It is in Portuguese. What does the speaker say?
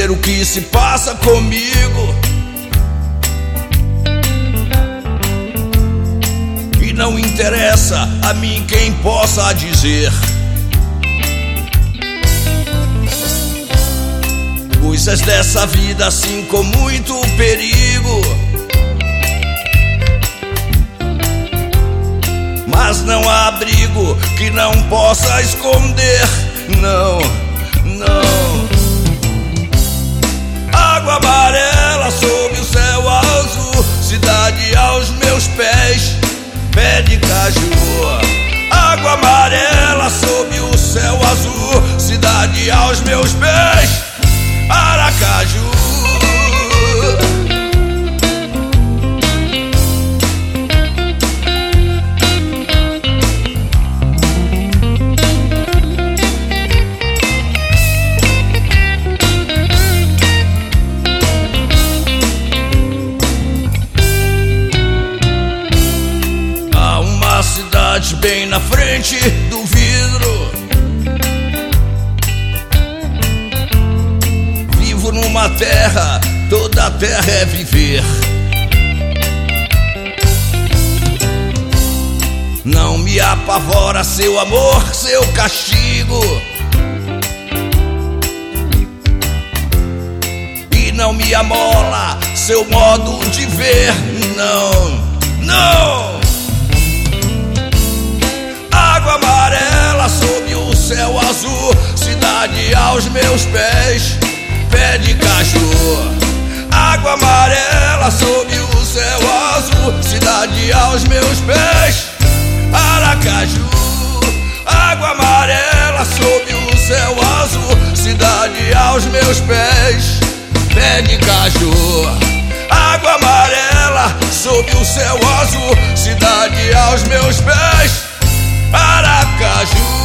saber o que se passa comigo. E não interessa a mim quem possa dizer. Coisas dessa vida assim com muito perigo, mas não há abrigo que não possa esconder. Não, não. Água amarela sob o céu azul, cidade aos meus pés, pé de caju. Água amarela sob o céu azul, cidade aos meus pés, Aracaju. Há uma cidade bem na frente do vidro. Numa terra, toda terra é viver. Não me apavora seu amor, seu castigo, e não me amola seu modo de ver. Não, não. Água amarela sob o céu azul, cidade aos meus pés, pé de caju. Água amarela sob o céu azul, cidade aos meus pés, Aracaju. Água amarela sob o céu azul, cidade aos meus pés, pé de caju. Água amarela sob o céu azul, cidade aos meus pés, Aracaju.